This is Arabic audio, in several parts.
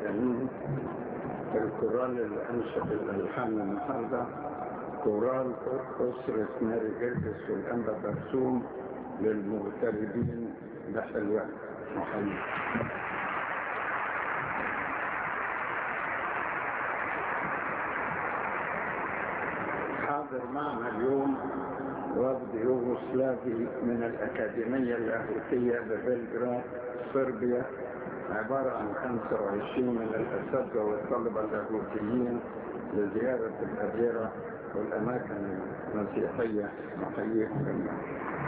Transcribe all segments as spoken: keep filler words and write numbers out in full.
آمين. الكورال اللي أنشأ الألحان النهارده كورال أسرة ماري جرجس والأنبا برسوم للمغتربين بحلوان محمد. حاضر معنا اليوم وفد يوغوسلافي من الأكاديمية اللاهوتية ببلغراد صربيا، عبارة عن خمسة وعشرين من الأساتذة والطلبة اللاهوتيين لزيارة الأديرة والأماكن المسيحية. نحييهم جميعا.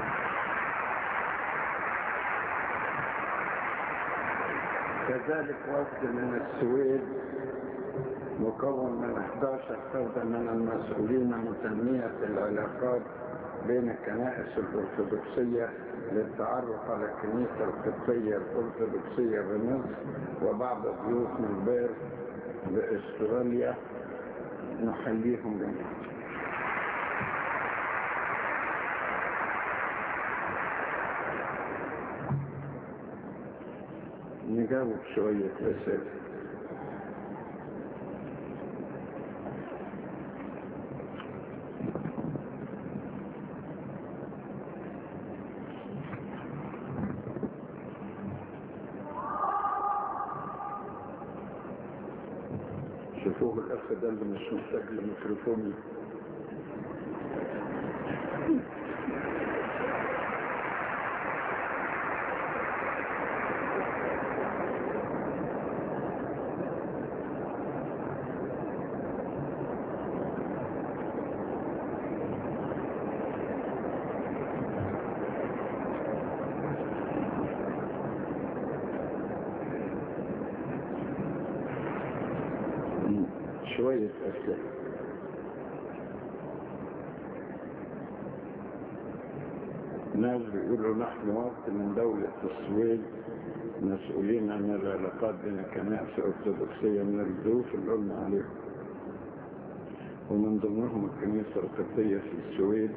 كذلك وفد من السويد مكون من إحدى عشرة فردا من المسؤولين عن تنمية العلاقات بين الكنائس الأرثوذكسية للتعرف على الكنيسة القبطية الأرثوذكسية بمصر، وبعض الضيوف من بير بأستراليا. نحييهم جميعا. نجاوب شوية أسئلة. شوفوه الأخ ده اللي مش محتاج لميكروفون. شوية أسئلة. ناس بيقولوا نحن وقت من دولة السويد مسؤولين عن العلاقات بين الكنائس الأرثوذكسية من الضيوف اللي قلنا عليهم، ومن ضمنهم الكنيسة القبطية في السويد،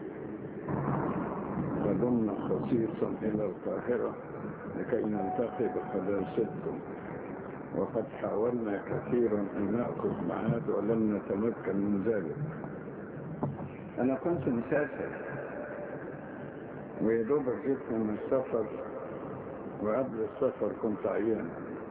قدمنا خصيصا إلى القاهرة لكي نلتقي بقداستكم، وقد حاولنا كثيرا أن نأخذ معاد ولم نتمكن من ذلك. أنا كنت مسافر ويدوب جيت من السفر، وقبل السفر كنت عيان.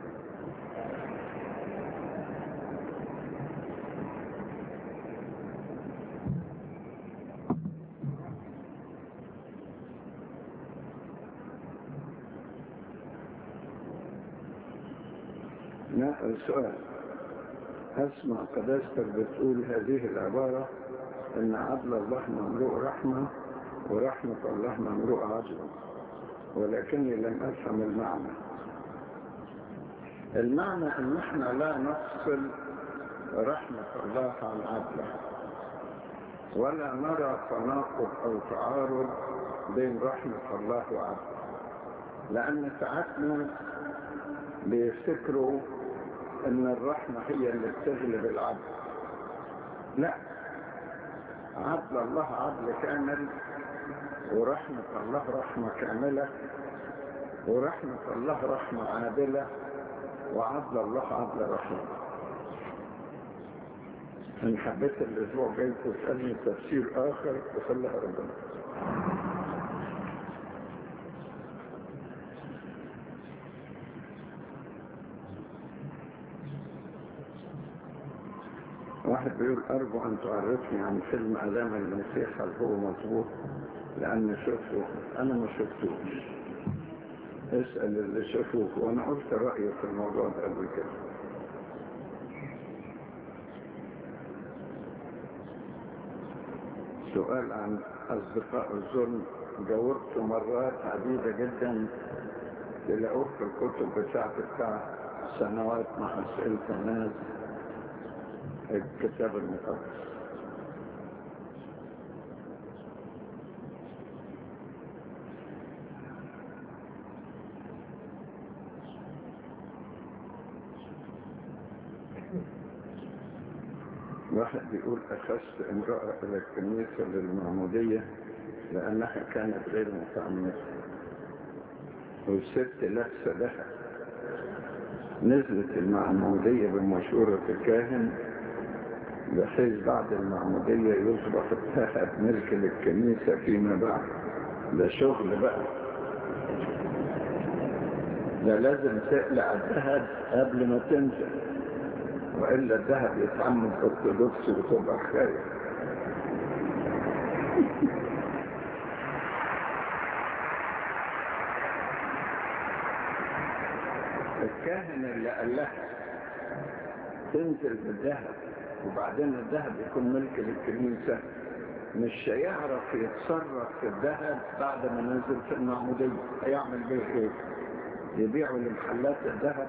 السؤال: أسمع قداستك بتقول هذه العبارة إن عدل الله مملوء رحمة ورحمة الله مملوء عدل، ولكني لم أفهم المعنى. المعنى أن احنا لا نفصل رحمة الله عن عدله، ولا نرى تناقض أو تعارض بين رحمة الله وعدله، لأن ساعتنا بيفتكروا ان الرحمة هي اللي بتغلب العدل. لا، عدل الله عدل كامل، ورحمة الله رحمة كاملة، ورحمة الله رحمة عادلة، وعدل الله عدل رحمة. ان حبيت الاسبوع جاي تسألني تفسير اخر وخلها ربنا. واحد بيقول: أرجو أن تعرفني عن فيلم آلام المسيح، هل هو مظبوط؟ لأن شفته. أنا ما شفتوش، اسأل اللي شافوه، وأنا قلت رأيي في الموضوع ده قبل كده. سؤال عن أصدقاء الظلم. جاوبت مرات عديدة جدا، تلاقوه في الكتب بتاعتي بتاع سنوات مع أسئلة الناس الكتاب المقدس. واحد بيقول: أخذت امرأة إلى الكنيسة للمعمودية لأنها كانت غير متعمدة، والست لابسة لها نزلت المعمودية بمشورة الكاهن بحيث بعد المعمودية يصبح الذهب ملك للكنيسة فيما بعد. ده شغل بقى، ده لازم تقلع الذهب قبل ما تنزل، وإلا الذهب يتعمد أرثوذكسي وتبقى حكاية. الكاهن اللي قال لها تنزل بالذهب وبعدين الذهب يكون ملك للكنيسة مش هيعرف يتصرف في الذهب بعد ما نزل في المعمودية. هيعمل بيه ايه؟ يبيعوا لمحلات الذهب؟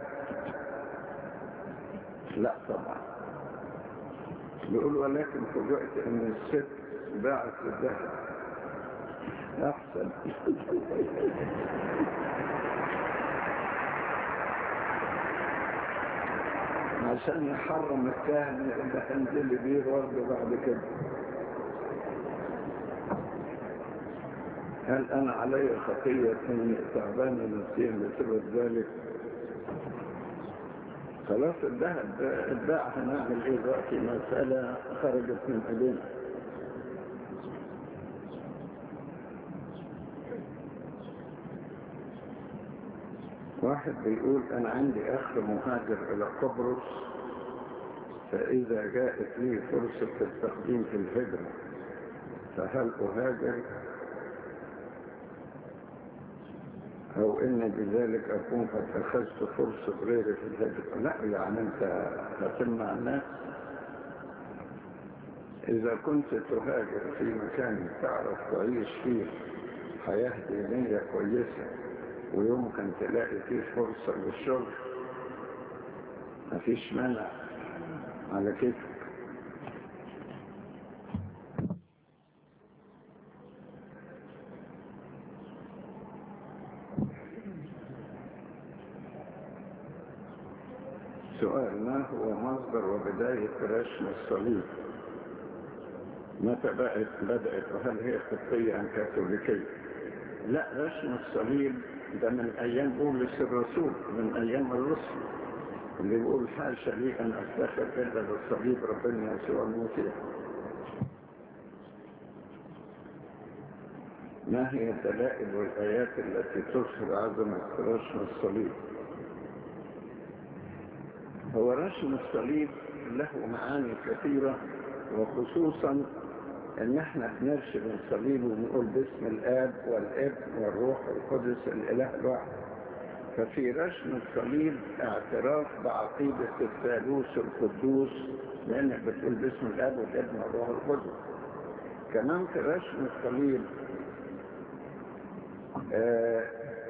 لا طبعا. بيقول ولكن فوجئت ان الست باعت الذهب احسن. عشان يحرم الكاهن اللي هنزل بيه برضه بعد كده. هل انا علي خطية اني تعبان نفسيا بسبب ذلك؟ خلاص الذهب اتباع، هنعمل ايه دلوقتي؟ مسألة خرجت من ايدينا. واحد بيقول انا عندي اخ مهاجر الى قبرص، فاذا جاءت لي فرصة التقديم في الهجرة فهل اهاجر او ان بذلك اكون قد اخذت فرصة غيري في الهجرة؟ لا، يعني انت هتمنع الناس. اذا كنت تهاجر في مكان تعرف تعيش فيه حياة دينية كويسة ويمكن تلاقي فيه فرصة للشغل، مفيش مانع على كيفك. سؤال: ما هو مصدر وبداية رسم الصليب؟ متى بقت بدأت وهل هي قبطية أم كاثوليكية؟ لا، رسم الصليب ده من أيام بولس الرسول، من أيام الرسل اللي بيقول حاشا لي أن أفتخر إلا بالصليب ربنا يسوع المسيح. ما هي الدلائل والآيات التي تظهر عظمة رسم الصليب؟ هو رسم الصليب له معاني كثيرة، وخصوصا ان احنا بنرسم الصليب ونقول باسم الاب والابن والروح القدس الاله الواحد. ففي رسم الصليب اعتراف بعقيدة الثالوث القدوس، لانك بتقول باسم الاب والابن والروح القدس. كمان في رسم الصليب اه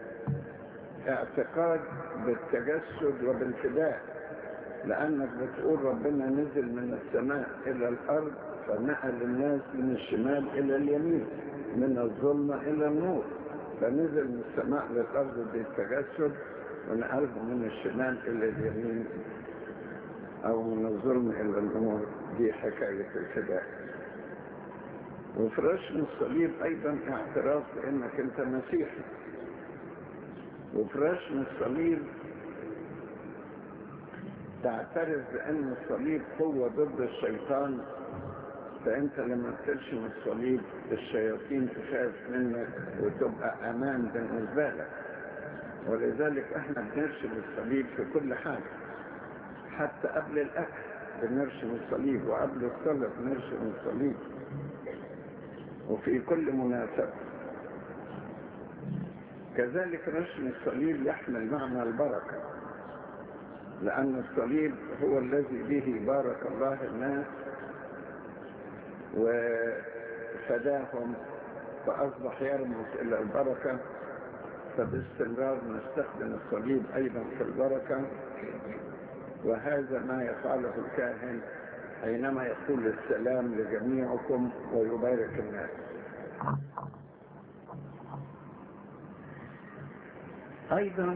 اعتقاد بالتجسد وبالفداء، لانك بتقول ربنا نزل من السماء الى الارض فنقل الناس من الشمال الى اليمين، من الظلمة الى النور. فنزل من السماء للارض بالتجسد ونقلهم من الشمال الى اليمين او من الظلم الى النور. دي حكاية الفداء. وفي رسم الصليب ايضا اعتراف بانك انت مسيحي. وفي رسم الصليب تعترف بان الصليب قوة ضد الشيطان، فانت لما ترسم الصليب الشياطين تخاف منك وتبقى امان بالنسبة لك. ولذلك احنا بنرسم الصليب في كل حاجة، حتى قبل الاكل بنرسم الصليب، وقبل الصلاة بنرسم الصليب، وفي كل مناسبة. كذلك رسم الصليب يحمل معنى البركة، لأن الصليب هو الذي به بارك الله الناس وفداهم، فأصبح يرمز إلى البركة. فباستمرار نستخدم الصليب أيضا في البركة، وهذا ما يفعله الكاهن حينما يقول السلام لجميعكم ويبارك الناس. أيضا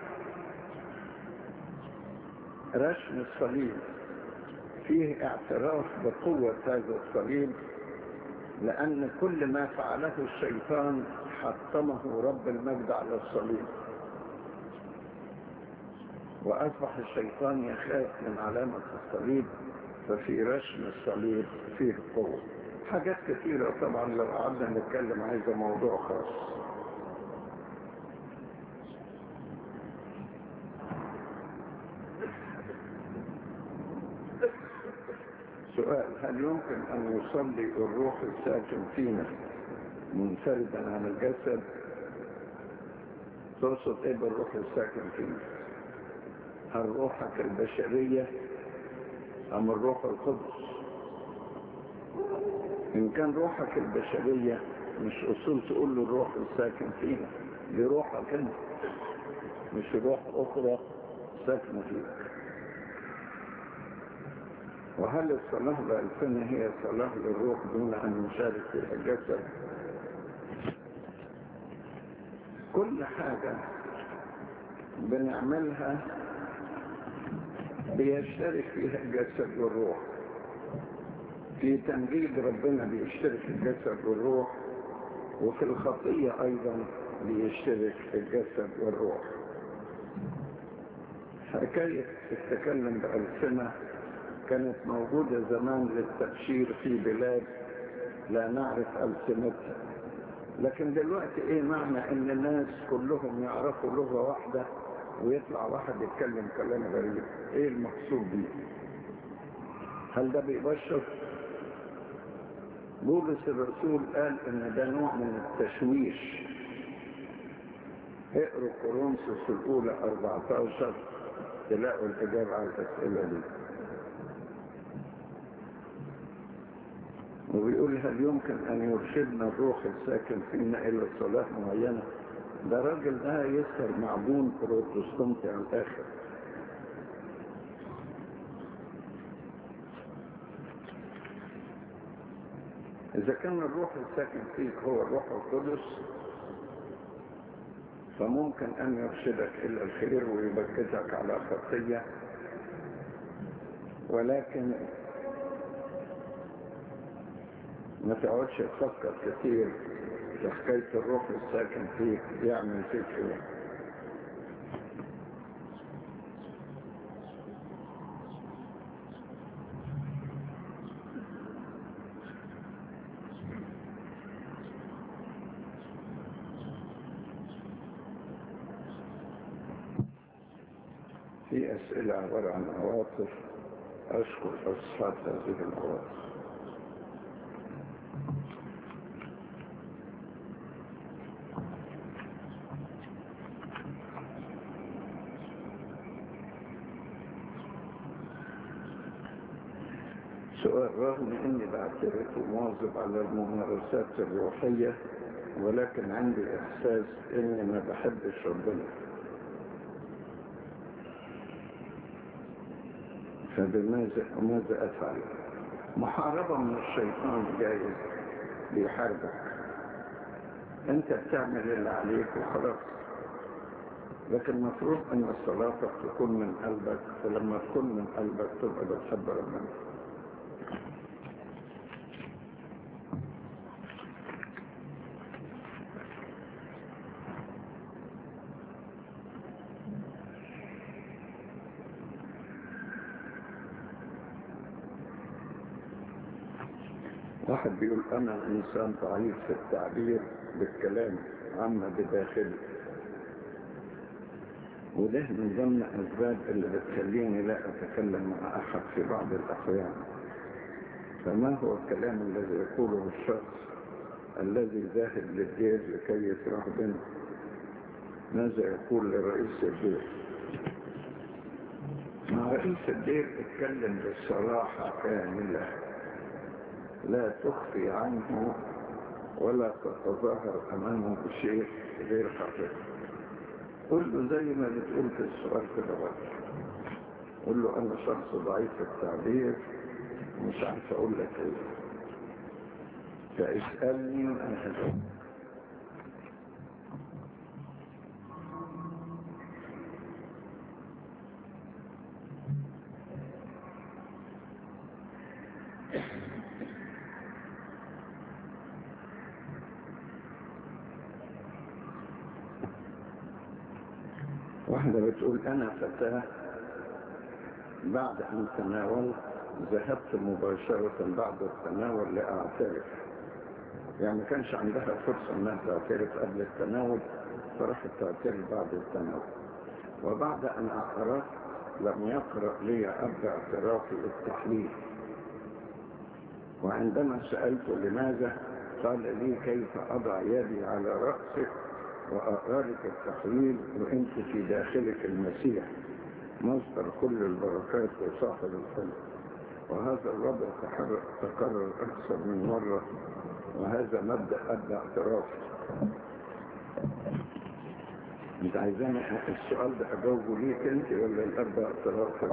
رسم الصليب فيه اعتراف بقوة هذا الصليب، لأن كل ما فعله الشيطان حطمه رب المجد على الصليب. وأصبح الشيطان يخاف من علامة الصليب، ففي رسم الصليب فيه قوة. حاجات كثيرة طبعا لو قعدنا نتكلم عايزة موضوع خاص. سؤال: هل يمكن أن يصلي الروح الساكن فينا منفردا عن الجسد؟ تقصد ايه بالروح الساكن فينا؟ هل روحك البشرية أم الروح القدس؟ إن كان روحك البشرية مش أصول تقول له الروح الساكن فينا، دي روحك انت، مش روح أخرى ساكنة فيك. وهل الصلاة بألسنة هي صلاة للروح دون أن نشارك فيها الجسد؟ كل حاجة بنعملها بيشترك فيها الجسد والروح. في تمجيد ربنا بيشترك الجسد والروح، وفي الخطية أيضا بيشترك الجسد والروح. حكاية التكلم بألسنة كانت موجودة زمان للتبشير في بلاد لا نعرف ألسنتها، لكن دلوقتي ايه معنى ان الناس كلهم يعرفوا لغة واحدة ويطلع واحد يتكلم كلام غريب؟ ايه المقصود بيه؟ هل ده بيبشر؟ بولس الرسول قال ان ده نوع من التشويش. اقروا كورنثوس الاولى أربعة عشر تلاقوا الاجابة على الاسئلة دي. وبيقول: هل يمكن ان يرشدنا الروح الساكن فينا الى صلاة معينة؟ ده راجل ده يسهر معبون بروتستانتي على الاخر. اذا كان الروح الساكن فيك هو الروح القدس فممكن ان يرشدك الى الخير ويبكتك على خطية، ولكن ما تقعدش تفكر كتير في حكاية الروح الساكن فيك يعمل فيك ايه. في أسئلة عبارة عن عواطف، أشكر أصحاب هذه العواطف. سؤال: رغم أني بعترف ومواظب على الممارسات الروحية، ولكن عندي إحساس أني ما بحبش ربنا، فبماذا ماذا أفعل؟ محاربة من الشيطان جايز بيحاربك، أنت بتعمل اللي عليك وخلاص، لكن المفروض أن صلاتك تكون من قلبك، ولما تكون من قلبك تبقى بتحب ربنا. واحد بيقول: أنا إنسان ضعيف في التعبير بالكلام عما بداخلي، وده من ضمن أسباب اللي بتخليني لا أتكلم مع أحد في بعض الأحيان. فما هو الكلام الذي يقوله الشخص الذي ذاهب للدير لكي يفرح بنا؟ ماذا يقول لرئيس الدير؟ مع رئيس الدير اتكلم بالصراحة كاملة، لا تخفي عنه ولا تتظاهر أمامه بشيء غير حقيقي. قل له زي ما بتقول في السؤال كده بقى، قل له: أنا شخص ضعيف في التعبير ومش عارف أقول لك إيه، فاسألني وأنا هجاوب. واحدة بتقول أنا فتاة بعد أن تناولت ذهبت مباشرة بعد التناول لأعترف، يعني ما كانش عندها فرصة أنها تعترف قبل التناول فراحت تعترف بعد التناول. وبعد أن اعترفت لم يقرأ لي أب اعترافي التحليل، وعندما سألت لماذا قال لي كيف أضع يدي على رأسك وأقرأ لك التحليل وأنت في داخلك المسيح مصدر كل البركات وصاحب الخلق. وهذا الوضع تكرر أكثر من مرة، وهذا مبدأ أب اعترافي. انت عايزاني السؤال ده اجاوبه ليك انت ولا الاب اعترافك؟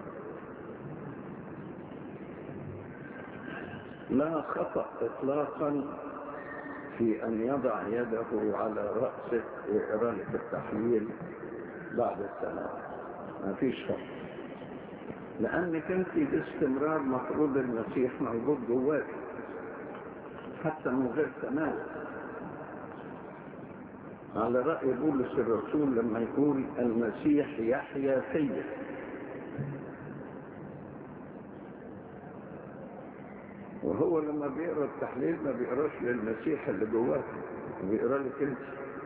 لا خطأ اطلاقا في ان يضع يده على رأسك ويقرأ لك التحليل بعد التناول، ما فيش خطأ، لانك انت باستمرار مفروض المسيح موجود جواك حتى من غير تناول، على رأي بولس الرسول لما يقول المسيح يحيا فيا. وهو لما بيقرأ التحليل ما بيقراش للمسيح اللي جواك، بيقرأ لك انت.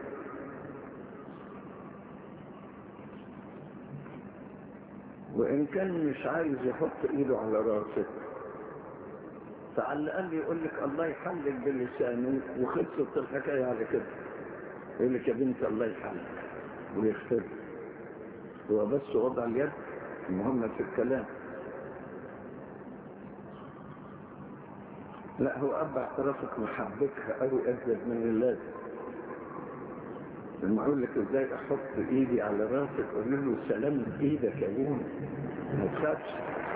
وإن كان مش عايز يحط ايده على راسك فعلى الأقل يقول لك الله يحلك بلسانه وخلصت الحكاية على كده، يقول لك يا بنت الله يحلك ويختار. هو بس وضع اليد المهم في الكلام. لا، هو أب اعترافك محبكها قوي أزيد من اللازم. لما أقول لك إزاي أحط إيدي على راسك أقول له سلامة إيدك يا بوني ما تخافش.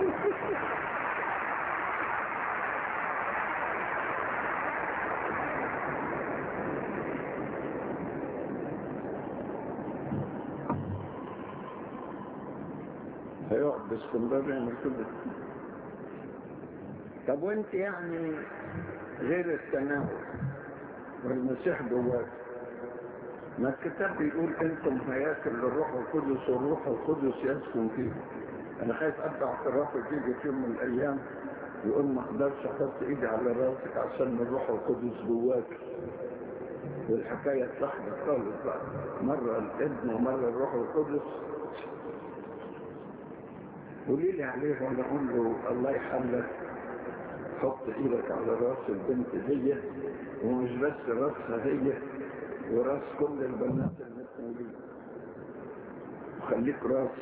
هيقعد باستمرار يعمل كده. طب وانت يعني غير التناول والمسيح جواك، ما الكتاب بيقول انتم هياكل للروح القدس والروح القدس يسكن فيكم. انا خايف ابدا اعترافك يجي في يوم من الايام يقول ما اقدرش احط ايدي على راسك عشان الروح القدس جواك، والحكايه اتلخبط خالص بقى، مره الابن ومره الروح القدس. قولي لي عليه وانا اقول له الله يحلك حط ايدك على راس البنت دي، ومش بس راسها هي وراس كل البنات المتنين، وخليك راسي.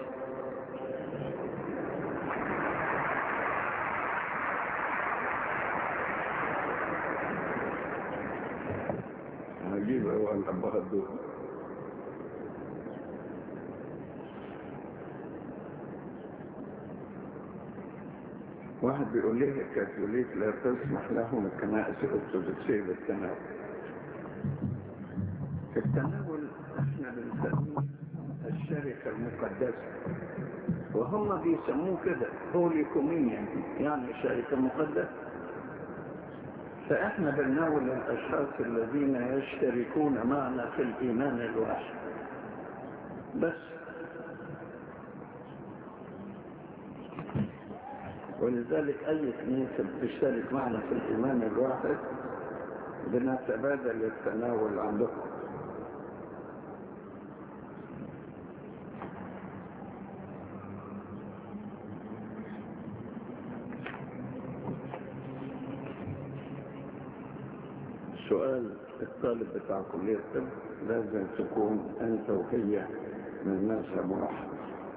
هجيب هو الابهات دول. واحد بيقول لي الكاثوليك لا تسمح لهم الكنائس الارثوذكسيه بالتناول. التناول احنا بنسميه الشركه المقدسه، وهم بيسموه كده هولي كومينيون، يعني شركه مقدسه. فاحنا بنناول الاشخاص الذين يشتركون معنا في الايمان الواحد بس. ولذلك أي كنيسة بتشترك معنا في الإيمان الواحد بنتبادل التناول عندكم. سؤال الطالب بتاع كلية الطب لازم تكون أنت وهي من مذهب واحد.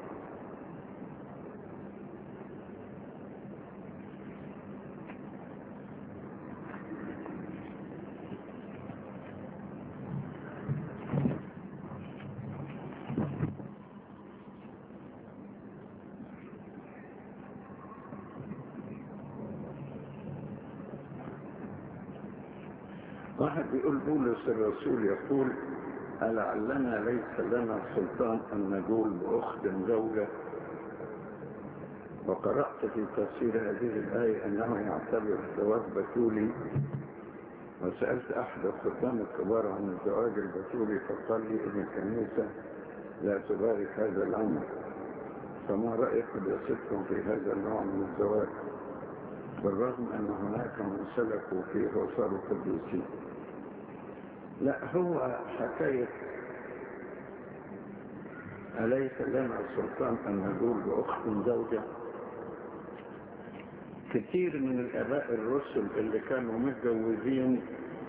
واحد بيقول بولس الرسول يقول ألعلنا ليس لنا سلطان أن نقول بأخت زوجة، وقرأت في تفسير هذه الآية أنه يعتبر الزواج بتولي، وسألت أحد الخدام الكبار عن الزواج البتولي فقال لي إن الكنيسة لا تبارك هذا العمل. فما رأيك بصدقكم في هذا النوع من الزواج بالرغم أن هناك من سلكوا فيه وصاروا قديسين؟ لا، هو حكاية أليس لنا السلطان أن نقول بأخت زوجة. كثير من الآباء الرسل اللي كانوا متجوزين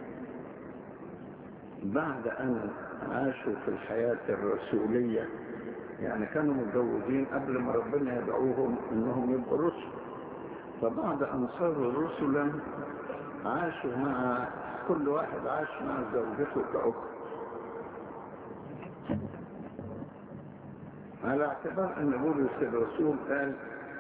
بعد أن عاشوا في الحياة الرسولية، يعني كانوا متجوزين قبل ما ربنا يدعوهم انهم يبقوا رسل، فبعد ان صاروا رسلا عاشوا مع كل واحد عاش مع زوجته كأخت، على اعتبار ان بولس الرسول قال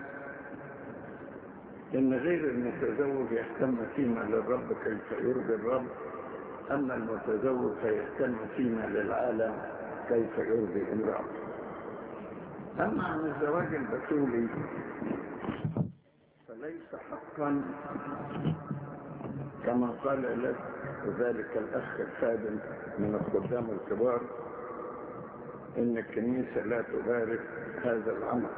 ان غير المتزوج يهتم فيما للرب كيف يرضي الرب، اما المتزوج فيهتم فيما للعالم كيف يرضي الرب. أما عن الزواج البتولي فليس حقا كما قال لك ذلك الأخ الخادم من الخدام الكبار إن الكنيسة لا تبارك هذا العمل.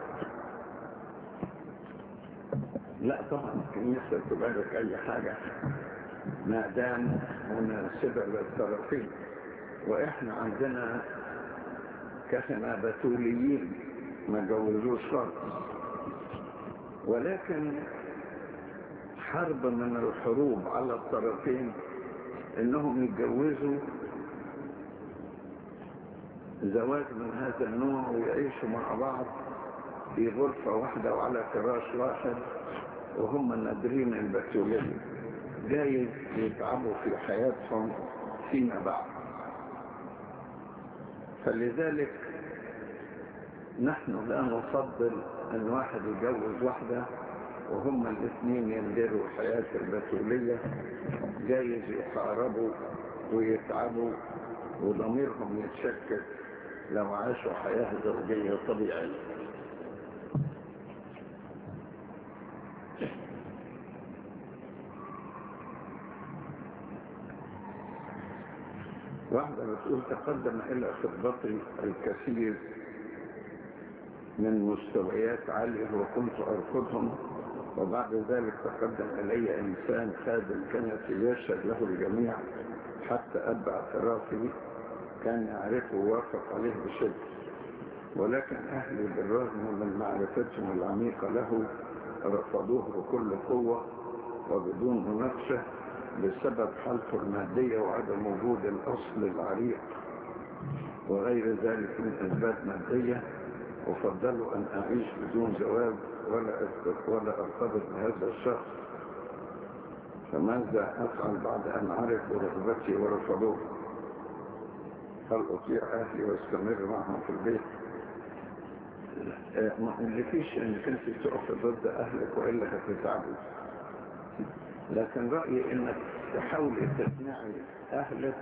لا طبعا الكنيسة تبارك أي حاجة ما دام مناسبة للطرفين، وإحنا عندنا كهنة بتوليين ما جوزوش خالص، ولكن حرب من الحروب على الطرفين انهم يتجوزوا زواج من هذا النوع ويعيشوا مع بعض في غرفة واحدة وعلى فراش واحد وهم نادرين البتولية، جايز يتعبوا في حياتهم فيما بعد. فلذلك نحن لا نفضل ان واحد يتجوز واحدة وهم الاثنين يندروا الحياة البتولية، جايز يحاربوا ويتعبوا وضميرهم يتشكك لو عاشوا حياة زوجية طبيعية. واحدة بتقول تقدم إلى خطبتي الكثير من مستويات عالية وكنت أرفضهم، وبعد ذلك تقدم إلي إنسان خادم كنسي يشهد له الجميع حتى أب اعترافي كان يعرفه ووافق عليه بشدة، ولكن أهلي بالرغم من معرفتهم العميقة له رفضوه بكل قوة وبدون مناقشة بسبب حالته المادية وعدم وجود الأصل العريق وغير ذلك من أسباب مادية، وفضلوا أن أعيش بدون زواج ولا ولا أرتبط بهذا الشخص. فماذا أفعل بعد أن عرفوا رغبتي ورفضوه؟ هل أطيع أهلي واستمر معهم في البيت؟ ما قلتيش إنك أنت تقف ضد أهلك وإلا هتتعبوا، لكن رأيي إنك تحاولي تقنعي أهلك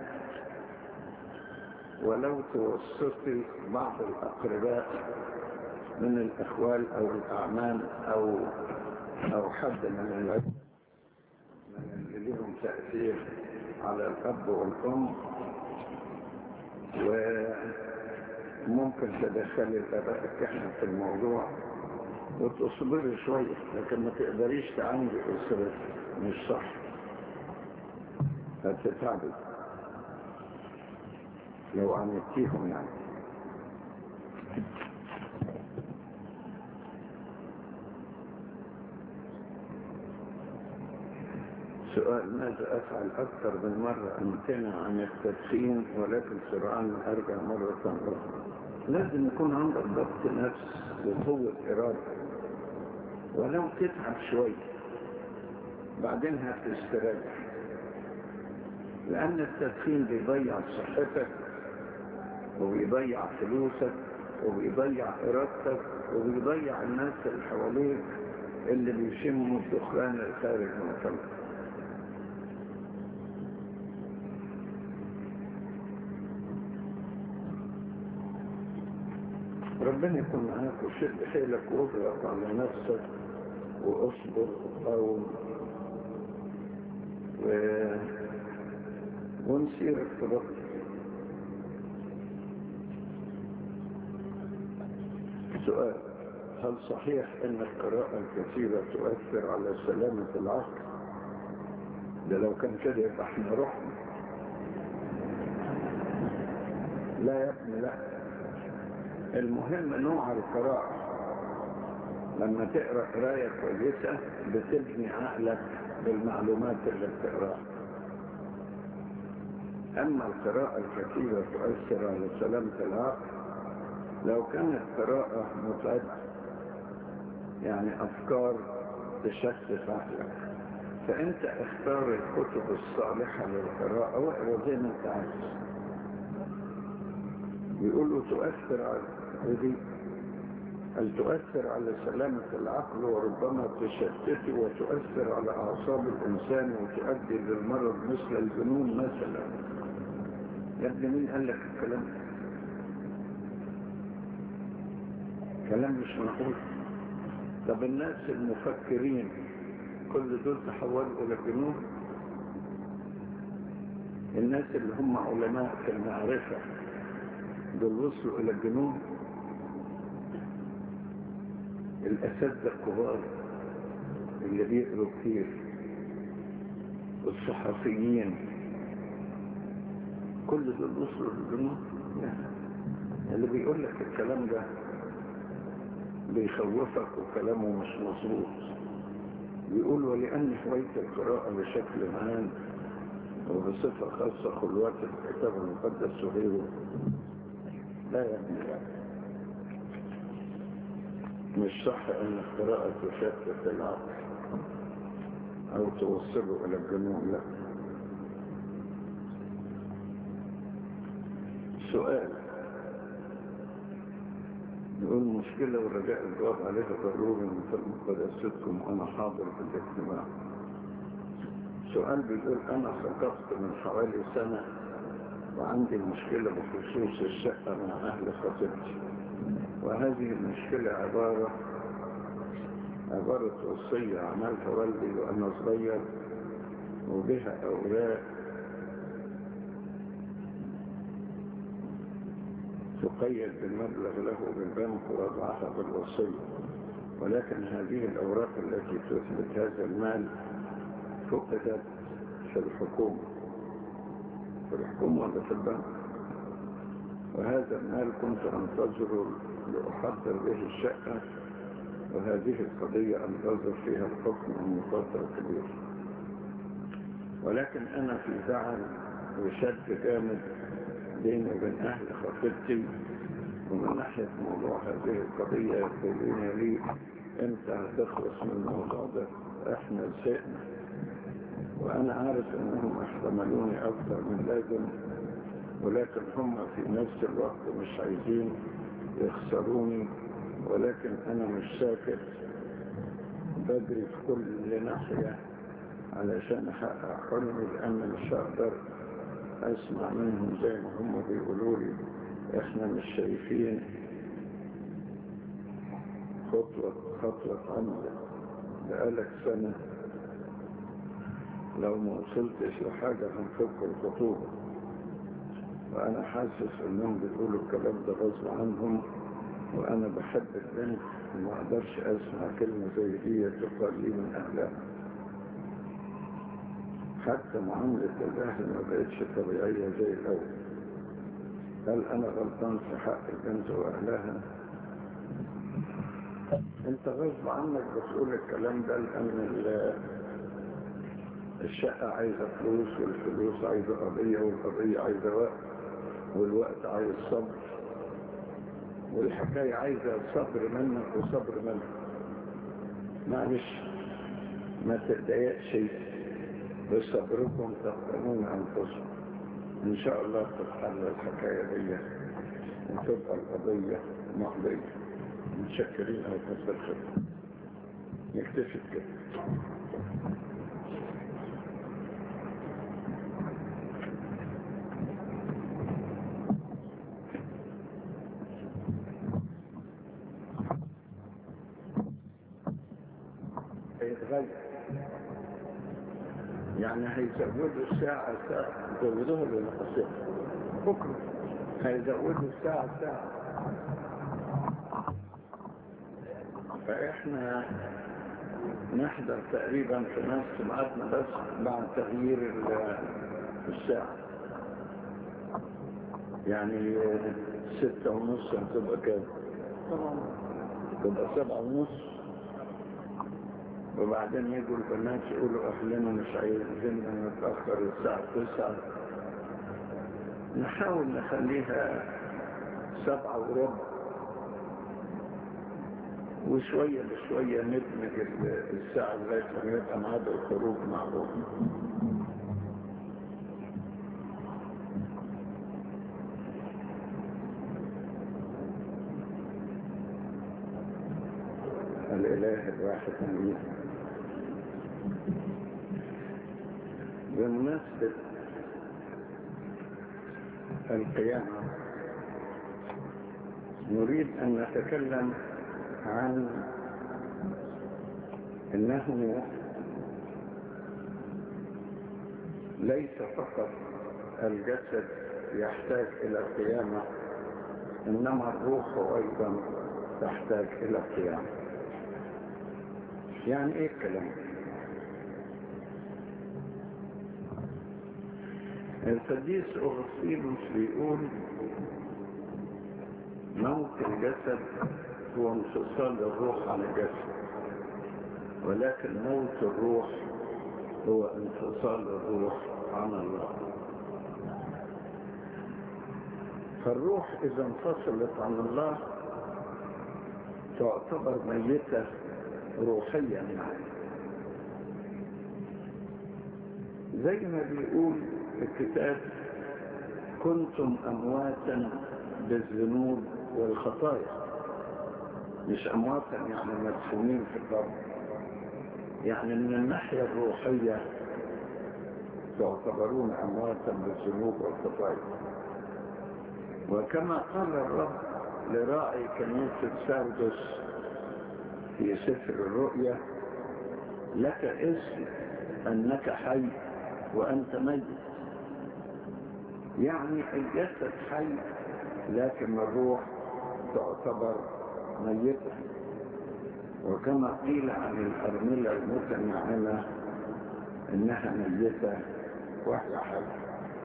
ولو توسطي بعض الأقرباء من الإخوال أو الأعمام أو أو حد من العيلة من اللي لهم تأثير على الأب والأم، وممكن تدخلي الآباء الكهنة في الموضوع وتصبري شوية، لكن ما تقدريش تعاملي أسرتك مش صح، هتتعبي لو عملتيهم يعني. سؤال: ماذا أفعل أكثر من مرة أمتنع عن التدخين ولكن سرعان ما أرجع مرة أخرى؟ لازم يكون عندك ضبط نفس وقوة إرادة، ولو تتعب شوية بعدين هتستريح، لأن التدخين بيضيع صحتك وبيضيع فلوسك وبيضيع إرادتك وبيضيع الناس اللي حواليك اللي بيشموا الدخان الخارج من فمك. ربنا يكون معاك وشد حيلك واضغط على نفسك واصبر وقاوم و... ونسير ارتباط. سؤال: هل صحيح أن القراءة الكثيرة تؤثر على سلامة العقل؟ ده لو كان كده يبقى احنا رحنا. لا يا ابني لا، المهم نوع القراءة. لما تقرأ قراية كويسة بتبني عقلك بالمعلومات اللي بتقراها. أما القراءة الكثيرة تؤثر على سلامة العقل لو كانت قراءة متعبة، يعني أفكار تشتت عقلك، فأنت اختار الكتب الصالحة للقراءة واقرأ زي ما أنت عايز. بيقولوا تؤثر على هذه، هل تؤثر على سلامة العقل وربما تشتته وتؤثر على أعصاب الإنسان وتؤدي للمرض مثل الجنون مثلا. يا ابني مين قال لك الكلام ده؟ كلام مش معقول. طب الناس المفكرين كل دول تحولوا إلى جنون؟ الناس اللي هم علماء في المعرفة دول وصلوا إلى الجنون؟ الأساتذة الكبار اللي بيقروا كتير والصحفيين كل دول وصلوا للجنون؟ اللي بيقول لك الكلام ده بيخوفك وكلامه مش مظبوط. بيقول: ولأن هواية القراءة بشكل عام وبصفة خاصة خلوات الكتاب المقدس وغيره. لا يا ابني لا، مش صح ان القراءة تشتت العقل او توصله الى الجنون، لا. سؤال يقول: مشكلة ورجاء الجواب عليها ضروري من فضل قداستكم وانا حاضر في الاجتماع. سؤال بيقول: انا سقطت من حوالي سنة وعندي مشكلة بخصوص الشقة مع اهل خطيبتي، وهذه المشكلة عبارة عبارة وصية عملها والدي وأنا صغير، وبها أوراق تقيد بالمبلغ له بالبنك ووضعها بالوصية، ولكن هذه الأوراق التي تثبت هذا المال فقدت في الحكومة في الحكومة ولا في البنك، وهذا المال كنت أنتظر لأحضر به الشقة، وهذه القضية أنتظر فيها الحكم من فترة كبيرة، ولكن أنا في زعل وشد جامد بيني وبين أهل خطيبتي، ومن ناحية موضوع هذه القضية يقولون لي: أنت هتخلص من الموضوع ده، إحنا زهقنا. وأنا عارف أنهم احتملوني أكثر من لازم، ولكن هم في نفس الوقت مش عايزين يخسروني، ولكن أنا مش ساكت، بدري في كل ناحية علشان أحقق حلمي، لأن مش هقدر أسمع منهم زي ما هم بيقولوا لي إحنا مش شايفين خطوة خطوة عمل. بقالك سنة لو ما وصلتش لحاجة هنفك الخطوبة، وأنا حاسس إنهم بيقولوا الكلام ده غصب عنهم، وأنا بحب البنت وما أقدرش أسمع كلمة زي دي تقال لي من أهلها. حتى معاملة الأهل ما بقتش طبيعية زي الأول. هل أنا غلطان في حق البنت وأهلها؟ أنت غصب عنك بتقول الكلام ده لأن الشقة عايزة فلوس، والفلوس عايزة قضية، والقضية عايزة وقت، والوقت عايز صبر، والحكاية عايزة صبر منك وصبر منك. معلش ما تتضايقش، بصبركم تقتنون أنفسكم. إن شاء الله تتحل الحكاية دي وتبقى القضية مقضية. متشكرين أو كثر خير. نكتفي كده. هيتغير، يعني هيزودوا الساعة ساعة، يزودوها للقصير بكرة هيزودوا الساعة ساعة. فإحنا نحضر تقريبا في نفس ميعادنا بس بعد تغيير الساعة. يعني ستة ونص هتبقى كام؟ تبقى سبعة ونص، وبعدين يجوا البنات يقولوا أهلنا مش عايزين نتأخر الساعة تسعة. نحاول نخليها سبعة وربع، وشوية بشوية ندمج الساعة لغاية ما يبقى ميعاد الخروج معروف. الإله الواحد أمين. بمناسبة القيامة نريد أن نتكلم عن أنه ليس فقط الجسد يحتاج إلى القيامة، إنما الروح أيضا تحتاج إلى القيامة. يعني إيه الكلام؟ القديس أغسطينوس بيقول موت الجسد هو انفصال الروح عن الجسد، ولكن موت الروح هو انفصال الروح عن الله. فالروح إذا انفصلت عن الله تعتبر ميتة روحيا، يعني زي ما بيقول الكتاب كنتم أمواتا بالذنوب والخطايا. مش أمواتا يعني مدفونين في القبر، يعني من الناحية الروحية تعتبرون أمواتا بالذنوب والخطايا. وكما قال الرب لراعي كنيسة ساردس في سفر الرؤيا: لك اسم أنك حي وأنت ميت. يعني الجسد حي لكن الروح تعتبر ميتة. وكما قيل عن الأرملة المتنعمة إنها ميتة وهي حية.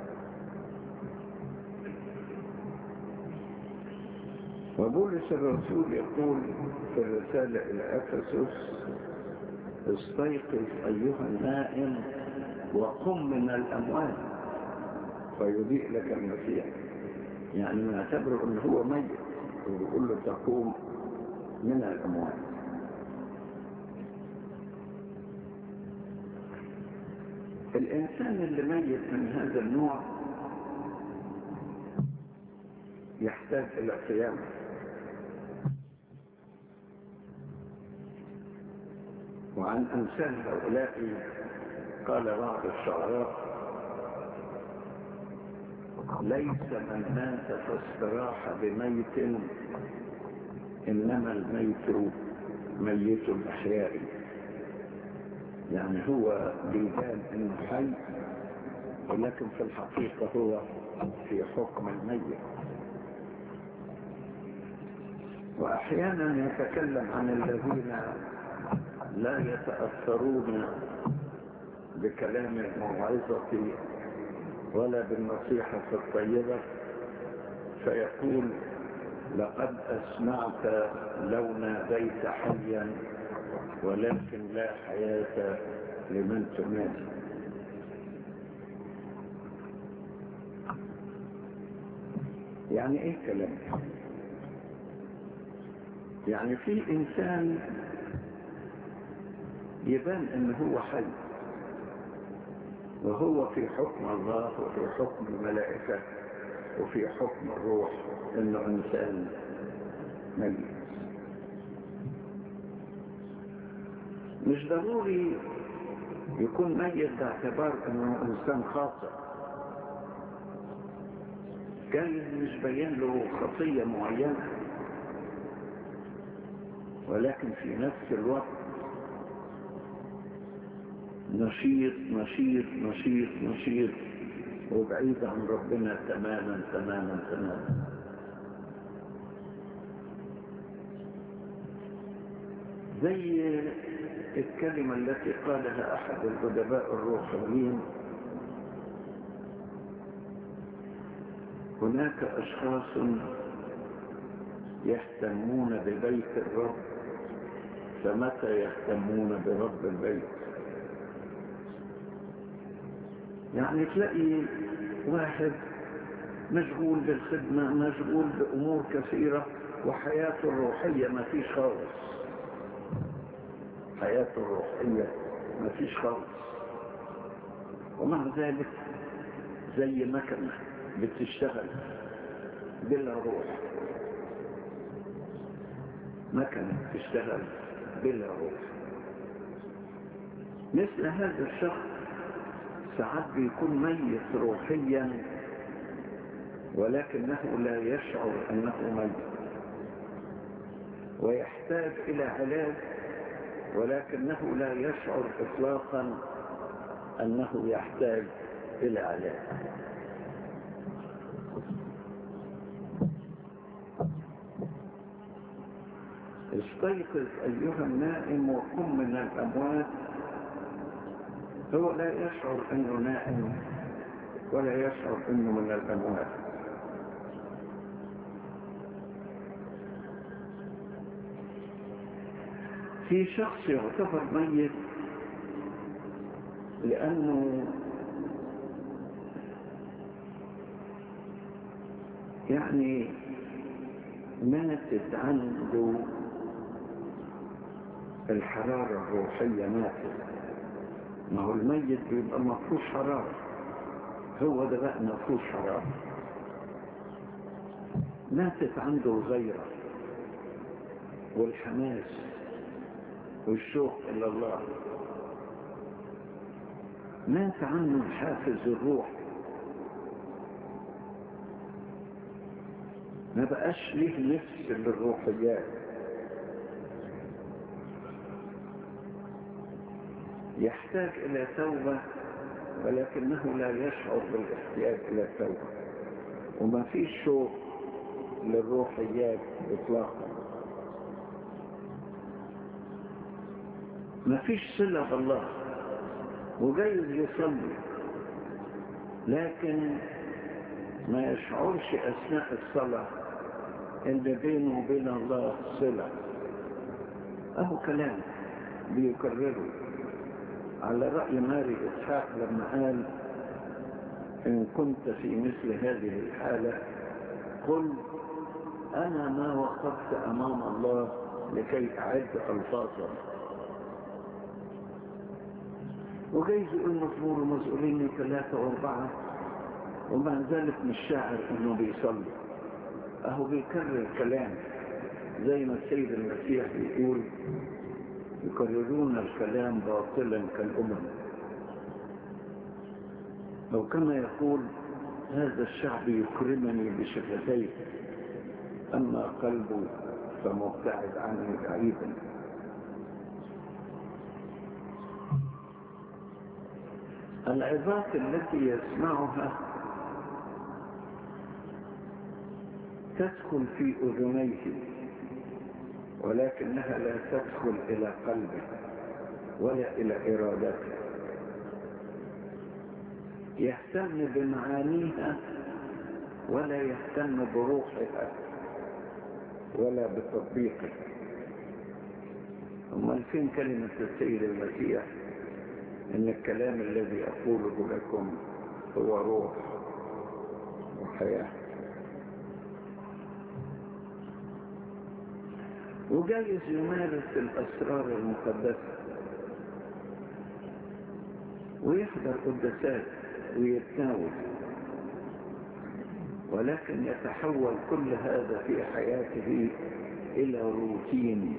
وبولس الرسول يقول في الرسالة إلى أفسس: استيقظ أيها النائم وقم من الأموات فيضيء لك المسيح. يعني نعتبره أنه هو ميت ويقول له تقوم من الأموات. الإنسان اللي ميت من هذا النوع يحتاج إلى قيامة. وعن أمثال هؤلاء قال بعض الشعراء: ليس من مات فاستراح بميت، إنما الميت ميت الأحياء. يعني هو بيبان إنه حي، ولكن في الحقيقة هو في حكم الميت. وأحيانا يتكلم عن الذين لا يتأثرون بكلام الموعظة ولا بالنصيحة الطيبة، فيقول: لقد أسمعت لو ناديت حيا ولكن لا حياة لمن تنادي. يعني ايه كلام؟ يعني في انسان يبان ان هو حي وهو في حكم الله وفي حكم الملائكة وفي حكم الروح انه انسان ميت. مش ضروري يكون ميت باعتبار انه انسان خاطئ، كان مش بين له خطية معينة، ولكن في نفس الوقت نشيط نشيط نشيط نشيط وبعيد عن ربنا تماما تماما تماما. زي الكلمة التي قالها أحد الأدباء الروحيين: هناك أشخاص يهتمون ببيت الرب، فمتى يهتمون برب البيت؟ يعني تلاقي واحد مشغول بالخدمة، مشغول بأمور كثيرة، وحياته الروحية ما فيش خالص. حياته الروحية ما فيش خالص، ومع ذلك زي مكنة بتشتغل بلا روح، مكنة بتشتغل بلا روح. مثل هذا الشخص ساعات بيكون ميت روحيا، ولكنه لا يشعر أنه ميت، ويحتاج إلى علاج، ولكنه لا يشعر إطلاقا أنه يحتاج إلى علاج. استيقظ أيها النائم وقم من الأموات. هو لا يشعر أنه نائم ولا يشعر أنه من الأموات. في شخص يعتبر ميت لأنه يعني ماتت عنده الحرارة الروحية، ماتت. ما هو الميت بيبقى مفروش حرارة، هو ده بقى مفروش حرارة. ماتت عنده الغيرة والحماس والشوق إلى الله، مات عنه الحافز الروح، ما بقاش ليه نفس للروحيات. يحتاج إلى توبة، ولكنه لا يشعر بالاحتياج إلى التوبة، وما فيش شوق للروحيات إطلاقا، ما فيش صلة بالله، وجايز يصلي لكن ما يشعرش أثناء الصلاة إن بينه وبين الله صلة. أهو كلام بيكرره على رأي ماري إسحاق لما قال: إن كنت في مثل هذه الحالة قل أنا ما وقفت أمام الله لكي أعد ألفاظا. وجايز يقول مزمور ومسؤولين ثلاثة واربعة ومع ذلك مش شاعر انه بيصلي. اهو بيكرر كلام زي ما السيد المسيح بيقول: يكررون الكلام باطلا كالأمم. لو كما يقول: هذا الشعب يكرمني بشفتيه، أما قلبه فمبتعد عني بعيدا. العظات التي يسمعها تدخل في أذنيه، ولكنها لا تدخل إلى قلبه ولا إلى إرادته. يهتم بمعانيها ولا يهتم بروحها ولا بتطبيقها. أمال فين كلمة السيد المسيح إن الكلام الذي أقوله لكم هو روح وحياة؟ وجايز يمارس الأسرار المقدسة ويحضر قداسات ويتناول، ولكن يتحول كل هذا في حياته إلى روتين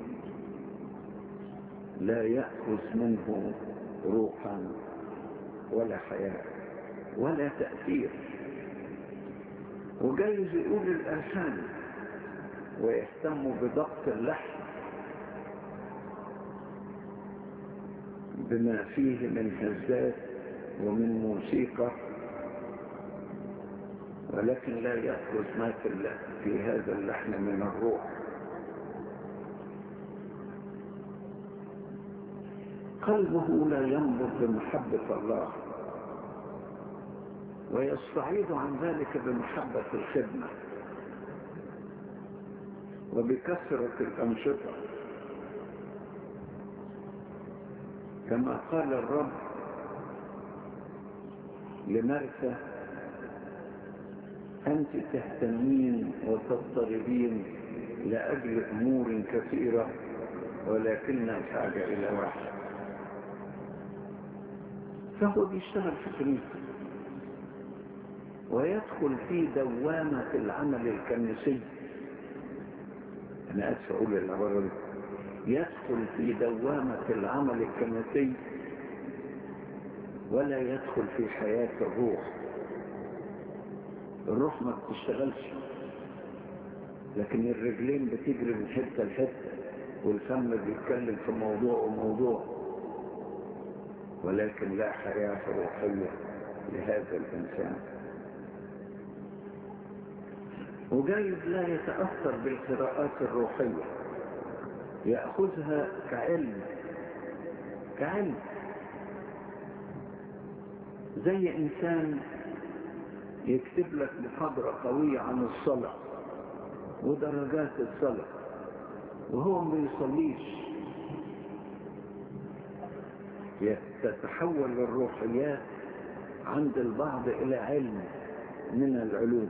لا يأخذ منه روحا ولا حياة ولا تأثير. وجايز يقول الألحان ويهتم بضبط اللحن بما فيه من هزات ومن موسيقى، ولكن لا يأخذ ما في هذا اللحن من الروح. قلبه لا ينبض بمحبة الله، ويستعيض عن ذلك بمحبة الخدمة وبكثرة الأنشطة، كما قال الرب لمرثا: أنت تهتمين وتضطربين لأجل أمور كثيرة، ولكن الحاجة إلى واحد. فهو بيشتغل في كنيسة ويدخل في دوامة العمل الكنسي. أنا أسف أقول العبارة دي، يدخل في دوامة العمل الكنسي ولا يدخل في حياة الروح. الروح ما بتشتغلش، لكن الرجلين بتجري من حتة لحتة، والفم بيتكلم في موضوع وموضوع، ولكن لا حياة روحية لهذا الإنسان. وجايز لا يتأثر بالقراءات الروحية، يأخذها كعلم كعلم زي إنسان يكتب لك محاضرة قوية عن الصلاة ودرجات الصلاة وهو ما بيصليش. تتحول الروحيات عند البعض إلى علم من العلوم،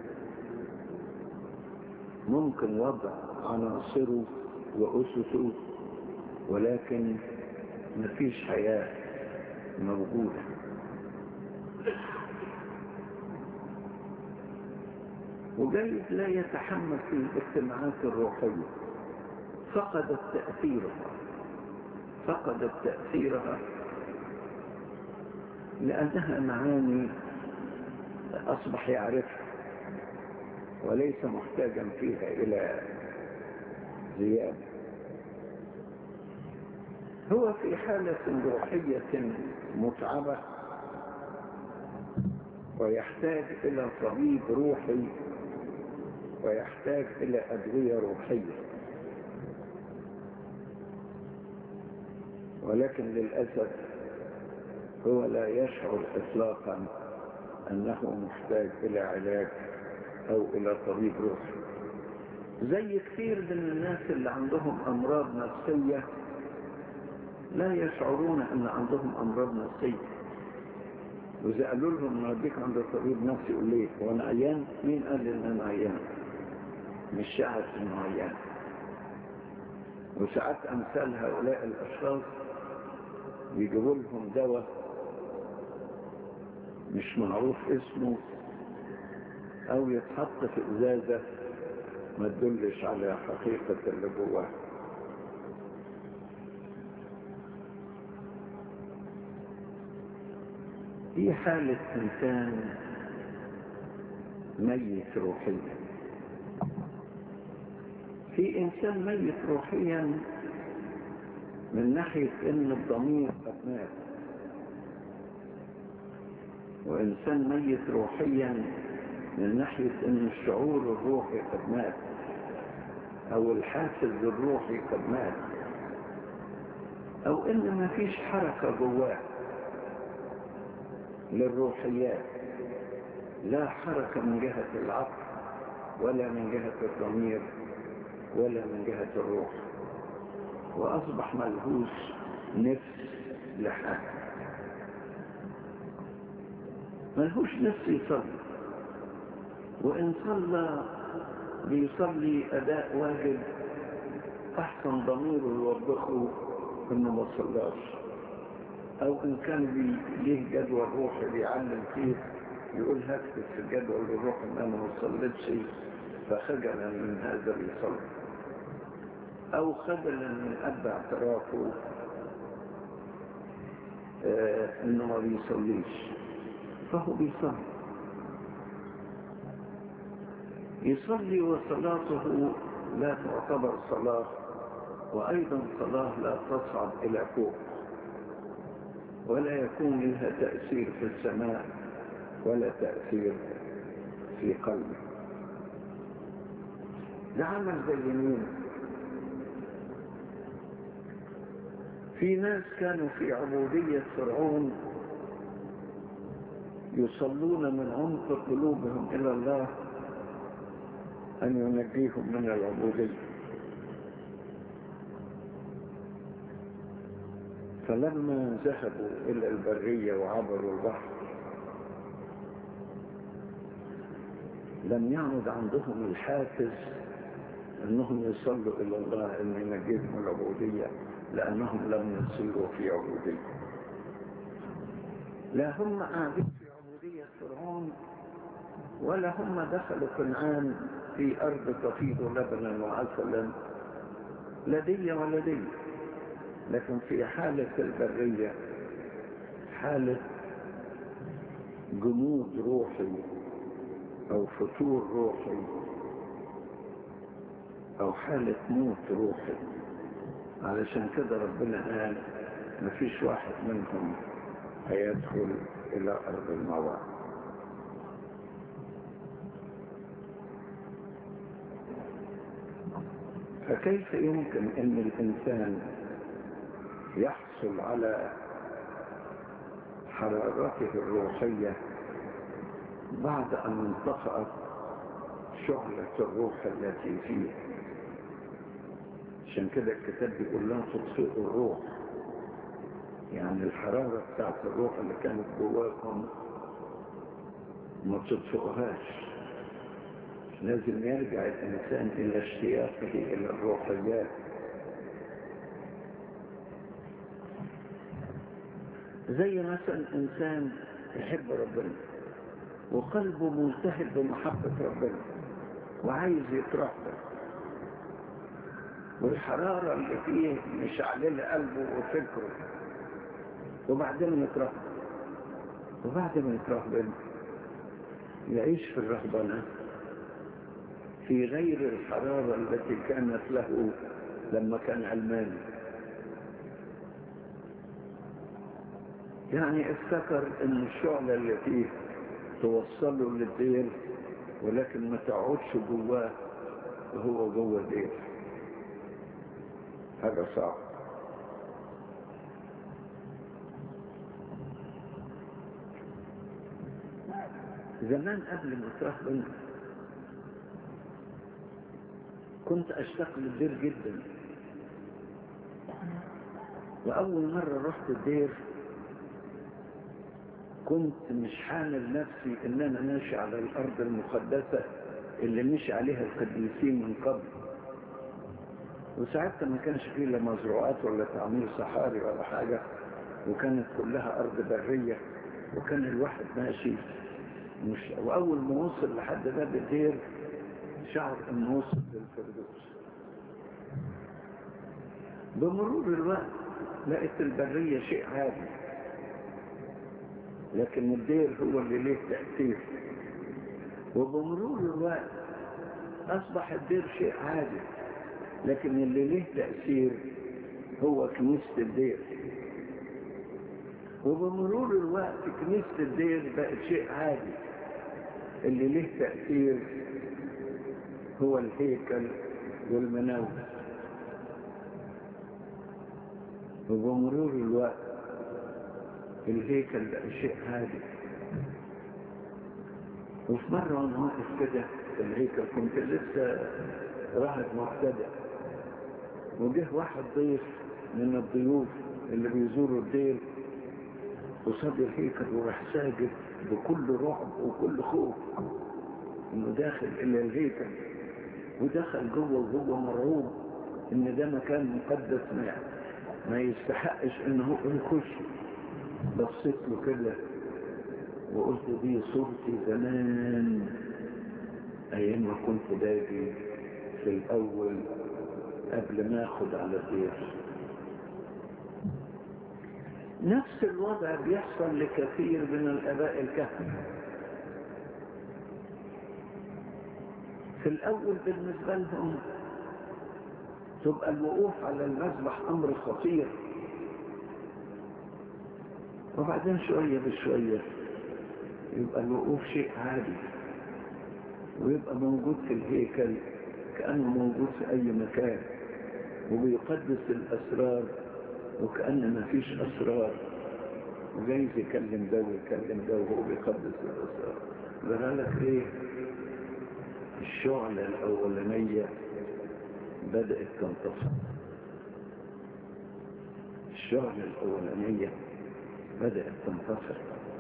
ممكن وضع عناصره وأسسه، ولكن مفيش حياة موجودة. وجايز لا يتحمل في الاجتماعات الروحية، فقدت تأثيرها فقدت تأثيرها لأنها معاني أصبح يعرفها وليس محتاجا فيها إلى زيادة. هو في حالة روحية متعبة ويحتاج إلى طبيب روحي ويحتاج إلى أدوية روحية، ولكن للأسف هو لا يشعر إطلاقا أنه محتاج إلى علاج أو إلى طبيب روحي. زي كثير من الناس اللي عندهم أمراض نفسية لا يشعرون أن عندهم أمراض نفسية، وإذا قالوا لهم نوديك عند طبيب نفسي يقول ليه هو أنا عيان؟ مين قال إن أنا عيان؟ مش شعر إنه عيان. وساعات أمثال هؤلاء الأشخاص يجيبوا لهم دواء مش معروف اسمه أو يتحط في إزازة ما تدلش على حقيقة اللي جواه. في حالة إنسان ميت روحيا. في إنسان ميت روحيا من ناحية إن الضمير قد مات، وإنسان ميت روحيا من ناحية إن الشعور الروحي قد مات أو الحافز الروحي قد مات، أو إن ما فيش حركة جواه للروحيات، لا حركة من جهة العقل ولا من جهة الضمير ولا من جهة الروح، وأصبح ملهوش نفس لحاجة، ملهوش نفس يصلي، وإن صلى بيصلي أداء واجب أحسن ضميره يوبخه إنه ما صلاش، أو إن كان ليه جدول روحي بيعلم فيه يقول هكتب في الجدول الروحي إن أنا ما صليتش فخجلا من هذا اللي يصلي، أو خجلا من أب اعترافه آه إنه ما بيصليش، فهو بيصلي يصلي وصلاته لا تعتبر صلاة، وأيضا صلاة لا تصعد إلى فوق ولا يكون لها تأثير في السماء ولا تأثير في قلبه. ده عمل زي مين؟ في ناس كانوا في عبودية فرعون يصلون من عمق قلوبهم إلى الله أن ينجيهم من العبودية. فلما ذهبوا إلى البرية وعبروا البحر لم يعد عندهم الحافز أنهم يصلوا إلى الله أن ينجيهم العبودية، لأنهم لم يصيروا في عبودية. لا هم قاعدين في عبودية فرعون ولا هم دخلوا كنعان في أرض تفيض لبنا وعسلا، لا دي ولا دي، لكن في حالة البرية حالة جمود روحي أو فتور روحي أو حالة موت روحي. علشان كده ربنا قال مفيش واحد منهم هيدخل إلى أرض الموعد. فكيف يمكن أن الإنسان يحصل على حرارته الروحية بعد أن انطفأت شعلة الروح التي فيه؟ عشان كده الكتاب بيقول لا تطفئوا الروح، يعني الحرارة بتاعت الروح اللي كانت جواكم ما تطفئوهاش. لازم يرجع الإنسان إلى اشتياقه إلى الروحيات. زي مثلا إنسان يحب ربنا وقلبه ملتهب بمحبة ربنا وعايز يترهب، والحرارة اللي فيه مشعللة قلبه وفكره، وبعدين يترهب، وبعد ما يترهب يعيش في الرهبنة في غير الحرارة التي كانت له لما كان علماني. يعني افتكر ان الشعلة اللي فيه توصله للدير ولكن ما تقعدش جواه وهو جوه الدير، هذا صعب. زمان قبل ما اترهبن كنت اشتاق للدير جدا، واول مرة رحت الدير كنت مش حامل نفسي ان انا ماشي على الارض المقدسة اللي مشي عليها القديسين من قبل، وساعتها ما كانش فيه لا مزروعات ولا تعمير صحاري ولا حاجة، وكانت كلها ارض برية، وكان الواحد ماشي مش... واول ما وصل لحد باب الدير شعر انه وصل للفردوس. بمرور الوقت لقيت البرية شيء عادي، لكن الدير هو اللي ليه تأثير. وبمرور الوقت أصبح الدير شيء عادي، لكن اللي ليه تأثير هو كنيسة الدير. وبمرور الوقت كنيسة الدير بقت شيء عادي، اللي ليه تأثير هو الهيكل والمناوب. وبمرور الوقت الهيكل بقى شيء عادي. وفي مرة وانا واقف كده في الهيكل كنت لسه راهب مبتدئ، وجه واحد ضيف من الضيوف اللي بيزوروا الدير وصاب الهيكل وراح ساجد بكل رعب وكل خوف انه داخل الى الهيكل، ودخل جوه وهو مرعوب ان ده مكان مقدس ما, ما يستحقش انه يخش. بصيت له كده وقلت دي صورتي زمان ايام ما كنت باجي في الاول قبل ما اخد على الدير. نفس الوضع بيحصل لكثير من الاباء الكهنة. في الاول بالنسبة لهم تبقى الوقوف على المذبح امر خطير، وبعدين شوية بشوية يبقى الوقوف شيء عادي، ويبقى موجود في الهيكل كأنه موجود في أي مكان، وبيقدس الأسرار وكأن ما فيش أسرار، وجايز يكلم ده ويكلم ده وهو بيقدس الأسرار. لذلك إيه؟ الشعلة الأولانية بدأت تنتصر. الشعلة الأولانية بدأت تنتصر.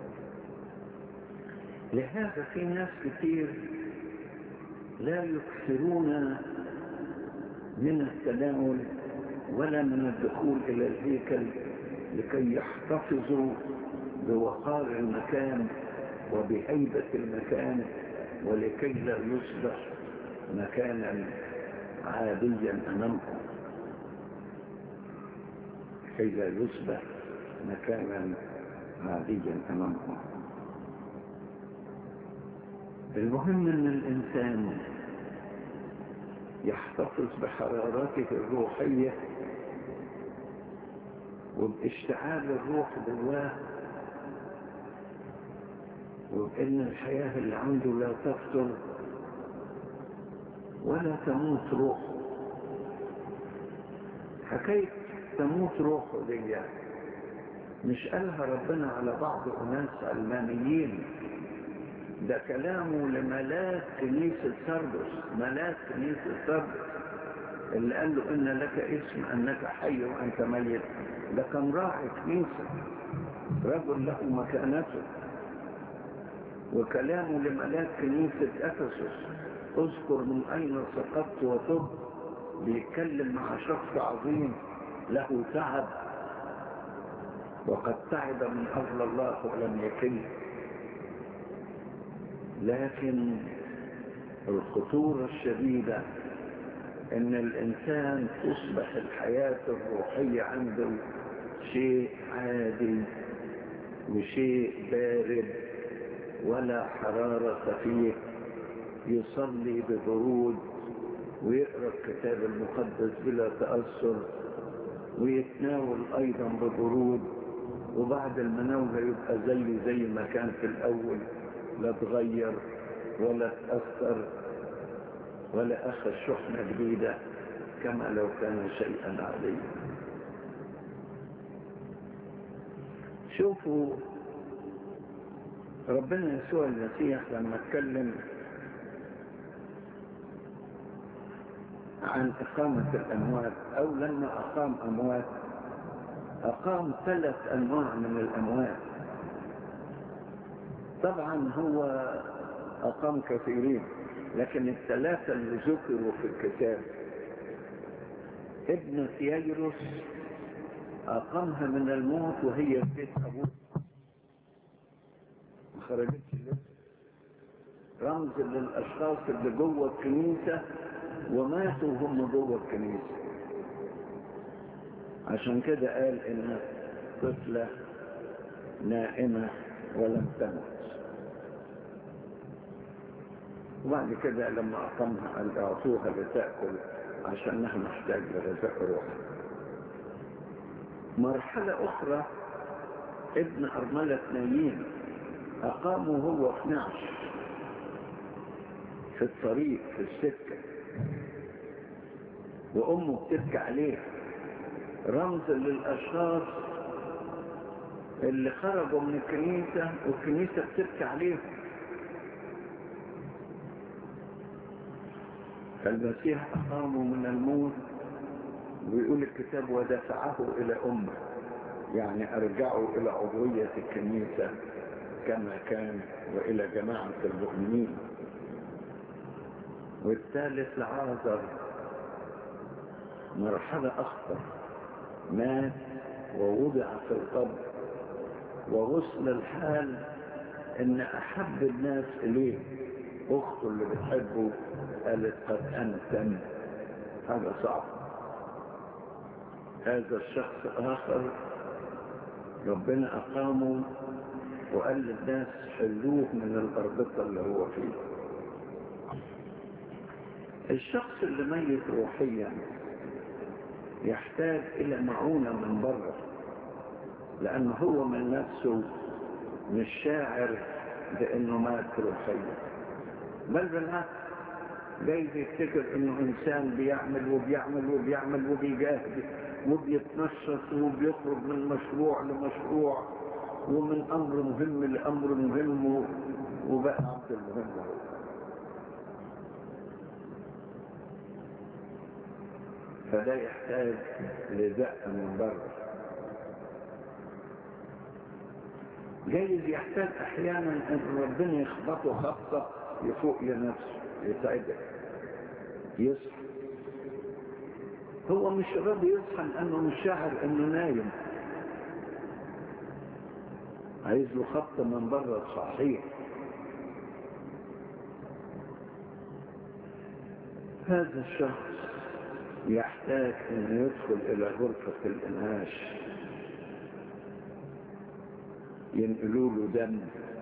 لهذا في ناس كتير لا يكثرون من التناول ولا من الدخول إلى الهيكل لكي يحتفظوا بوقار المكان وبهيبة المكان، ولكي لا يصبح مكانا عاديا أمامهم، كي لا يصبح مكانا عاديا أمامهم. المهم أن الإنسان يحتفظ بحرارته الروحية وباشتعال الروح جواه، وبأن الحياة اللي عنده لا تفتر ولا تموت روحه. حكاية تموت روحه دي مش قالها ربنا على بعض أناس علمانيين، ده كلامه لملاك كنيسة سردس، ملاك كنيسة سردس اللي قال له إن لك اسم أنك حي وأنت ميت. ده كان راعي كنيسة، رجل له مكانته. وكلامه لملاك كنيسة أفسس، اذكر من أين سقطت وتب، بيتكلم مع شخص عظيم له تعب وقد تعب من أجل الله ولم يكل. لكن الخطورة الشديدة ان الانسان تصبح الحياة الروحية عنده شيء عادي وشيء بارد ولا حرارة فيه، يصلي ببرود ويقرأ الكتاب المقدس بلا تأثر ويتناول ايضا ببرود، وبعد المناولة يبقى زي زي ما كان في الاول، لا تغير ولا تأثر ولا أخذ شحنة جديدة كما لو كان شيئا عاديا. شوفوا ربنا يسوع المسيح لما اتكلم عن إقامة الأموات، أو لما أقام أموات، أقام ثلاث أنواع من الأموات. طبعا هو أقام كثيرين، لكن الثلاثة اللي ذكروا في الكتاب، ابن ييروس أقامها من الموت وهي في بيت أبوه، ما خرجتش لسه، رمز للأشخاص اللي جوه الكنيسة وماتوا هم جوه الكنيسة. عشان كده قال إن طفلة نائمة ولم تمت. وبعد كده لما أقامها قال أعطوها لتأكل عشانها محتاج لغذاء روحي. مرحلة أخرى ابن أرملة نايين أقامه هو في نعش في الطريق في السكة، وأمه بتبكي عليه، رمز للأشخاص اللي خرجوا من الكنيسة والكنيسة بتبكي عليهم. فالمسيح أقامه من الموت، ويقول الكتاب ودفعه إلى أمه، يعني أرجعه إلى عضوية الكنيسة كما كان وإلى جماعة المؤمنين. والثالث لعازر، مرحلة أخطر، مات ووضع في القبر، ووصل الحال إن أحب الناس إليه أخته اللي بتحبه قالت قد أنتم. هذا صعب. هذا الشخص آخر ربنا أقامه وقال للناس حلوه من الأربطة اللي هو فيه. الشخص اللي ميت روحيا يحتاج إلى معونة من بره، لأنه هو من نفسه مش شاعر بأنه مات روحيا، بل بالعكس جايز يفتكر انه انسان بيعمل وبيعمل وبيعمل وبيجاهد وبيتنشط وبيخرج من مشروع لمشروع ومن أمر مهم لأمر مهم وبقى عبد المهم هو. فده يحتاج لزق من بره. جايز يحتاج أحيانا أن ربنا يخبطه خبطة يفوق لنفسه يساعدك يصحى. هو مش راضي يصحى لأنه مش شاعر أنه نايم، عايز له خبطة من بره صحيح. هذا الشخص يحتاج أن يدخل إلى غرفة الإنعاش، ينقلوا له دم،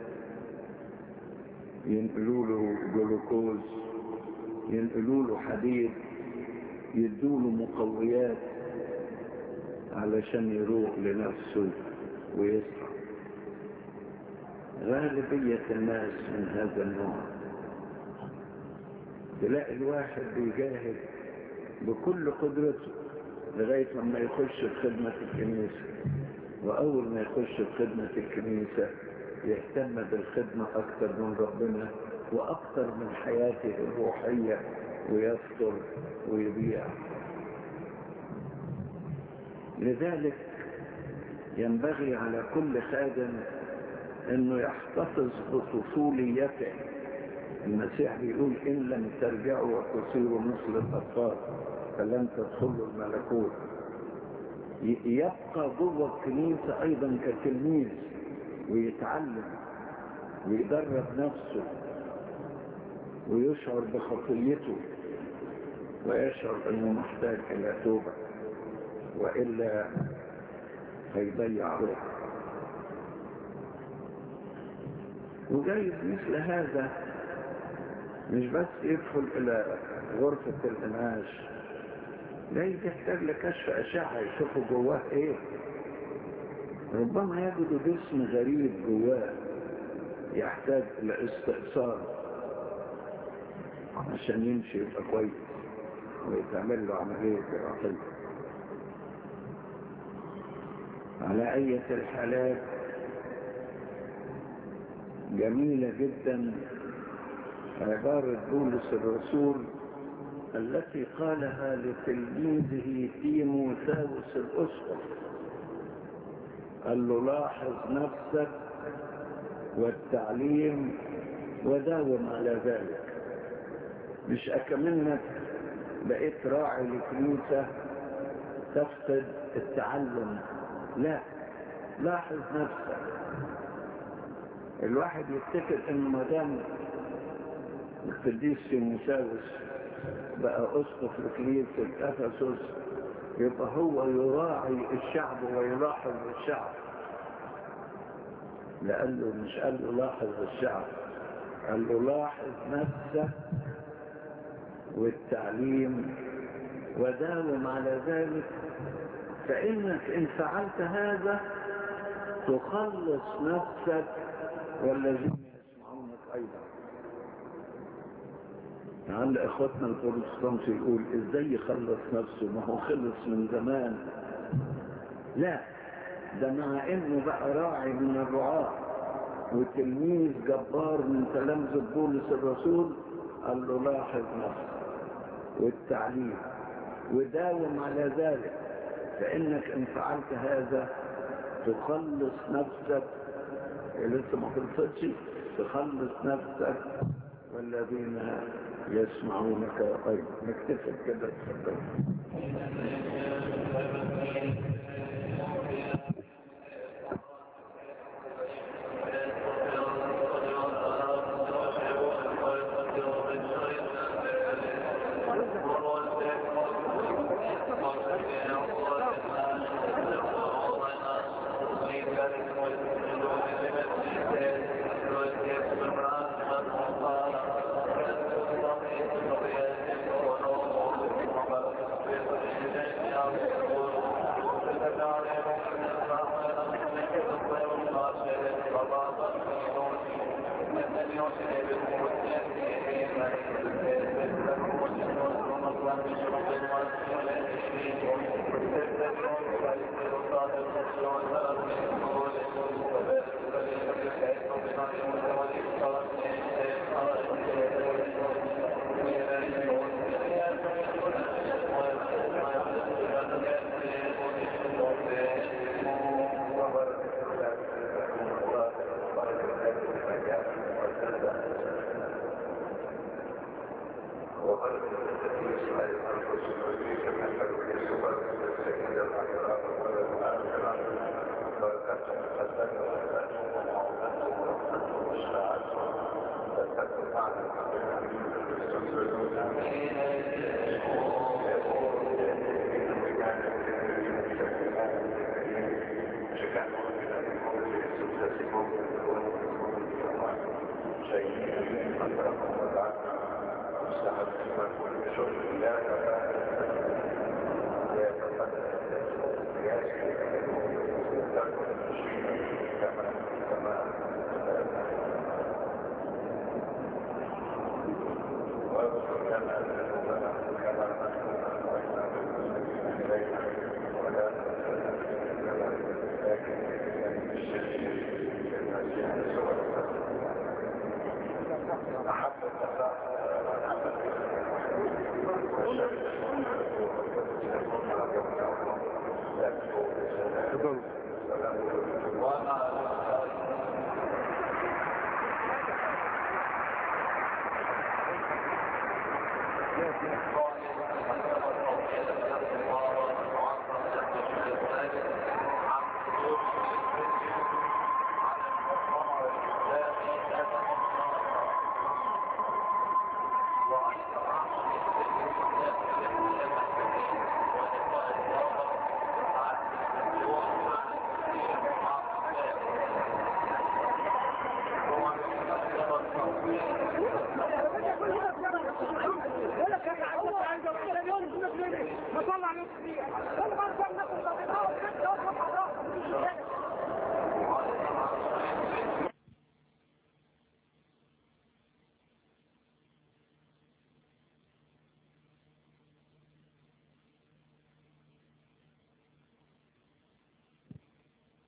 ينقلوا له جلوكوز، ينقلوا له حديد، يدوا له مقويات علشان يروق لنفسه ويصحى. غالبية الناس من هذا النوع تلاقي الواحد بيجاهد بكل قدرته لغاية لما يخش في خدمة الكنيسة، وأول ما يخش في خدمة الكنيسة يهتم بالخدمة أكثر من ربنا وأكثر من حياته الروحية ويفطر ويبيع. لذلك ينبغي على كل خادم أنه يحتفظ بطفوليته. المسيح بيقول إن لم ترجعوا وتصيروا مثل الأطفال فلن تدخلوا الملكوت. يبقى جوه الكنيسة أيضا كتلميذ ويتعلم ويدرب نفسه ويشعر بخطيته ويشعر أنه محتاج إلى توبة، وإلا هيضيع روحه. وجايز مثل هذا مش بس يدخل إلى غرفة الإنعاش، جايز يحتاج لكشف أشعة يشوفوا جواه إيه. ربما يجد جسم غريب جواه يحتاج إلى استئصال عشان يمشي يبقى كويس ويتعمل له عملية جراحية. على أي الحالات جميلة جدا عبارة بولس الرسول التي قالها لتلميذه تيموثاوس الأسقف، قال له لاحظ نفسك والتعليم وداوم على ذلك. مش أكمنك بقيت راعي لكنيسة تفقد التعلم، لا، لاحظ نفسك. الواحد يفتكر انه مدام القديس تيموثاوس بقى اسقف لكنيسة افسس يبقى هو يراعي الشعب ويلاحظ الشعب. لقال له مش قال له لاحظ الشعب، قال له لاحظ نفسك والتعليم وداوم على ذلك، فإنك إن فعلت هذا تخلص نفسك والذين يسمعونك أيضا. لعل إخوتنا البروتستانت يقول إزاي يخلص نفسه؟ ما هو خلص من زمان. لا، ده مع إنه بقى راعي من الرعاة وتلميذ جبار من تلامذة بولس الرسول، قال له لاحظ نفسك والتعليم وداوم على ذلك، فإنك إن فعلت هذا تخلص نفسك. لسه ما خلصتش، تخلص نفسك والذين يسمعونك أيضا. نكتفي كده. تفضل. Thank you. وما